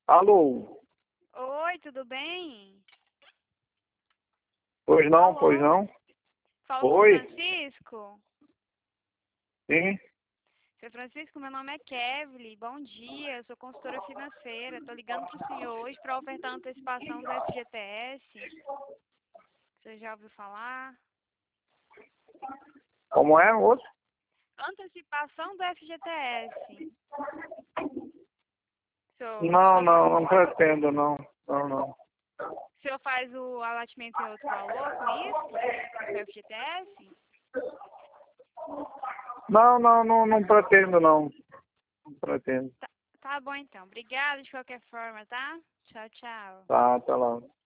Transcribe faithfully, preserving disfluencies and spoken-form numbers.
Alô? Oi, tudo bem? Pois não, Alô? pois não? Fala com o Oi? Francisco? Sim? Seu Francisco, meu nome é Kevly. Bom dia, eu sou consultora financeira. Estou ligando para o senhor hoje para ofertar antecipação do F G T S. Você já ouviu falar? Como é o outro? Antecipação do F G T S. O senhor, o Não, senhor, fa- não, não pretendo, não. Não, não. o senhor faz o alatimento em outro valor com isso? Com o F G T S? Não, não, não, não pretendo, não. Não pretendo. Tá, tá bom então. Obrigada de qualquer forma, tá? Tchau, tchau. Tá, tá lá.